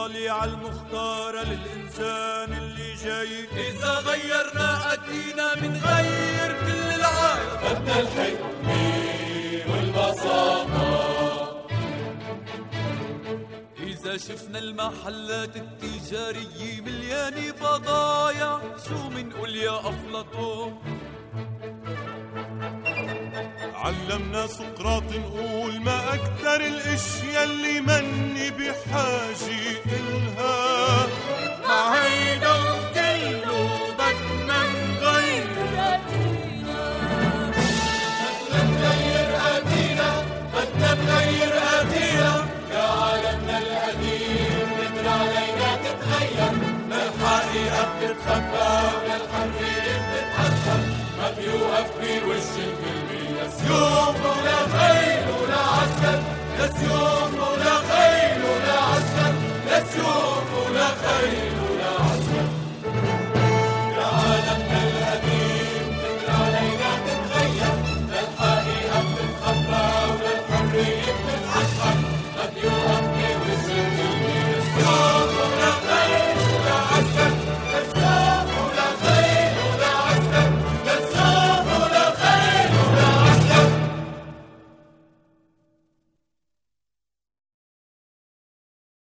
المصالح المختارة للإنسان اللي جاي. إذا غيرنا أدينا من غير كل العالم. بدنا الحكمة والبساطة. إذا شفنا المحلات التجارية مليانة بضايع، شو منقول يا أفلاطون؟ علمنا سقراط نقول ما أكتر الاشياء اللي مني بحاجة إلها. مع هيدا كله بدنا نغير آتينا. بدنا نغير آتينا. بدنا نغير آتينا. يا عالمنا القديم قدر علينا تتغير. للحقيقة بتتخبى وللحرية بتتحقق. ما بيوقف بوش الكل. يوم ولا خيل ولا عسكر، يا يوم